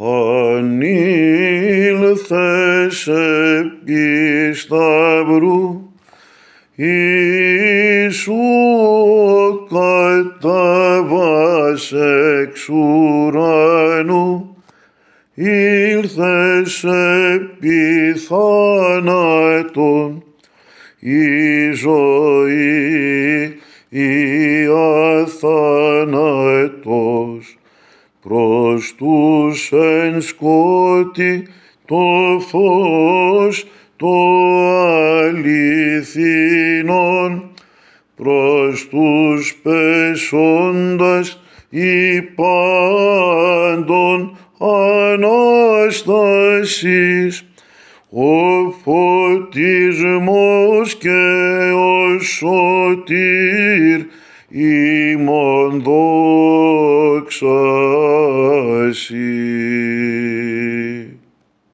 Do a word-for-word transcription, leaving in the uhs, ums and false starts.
ανήλθες επί σταυρού, Ιησού κατάβας εξ ουρανού, ήλθες επί θάνατον, η ζωή η αθάνατος, προς τους εν σκότη το φως το αληθινόν, προς τους πεσόντας υπάντων Ανάστασης, ο φωτισμός και ο σωτήρ ημών δόξα σοι.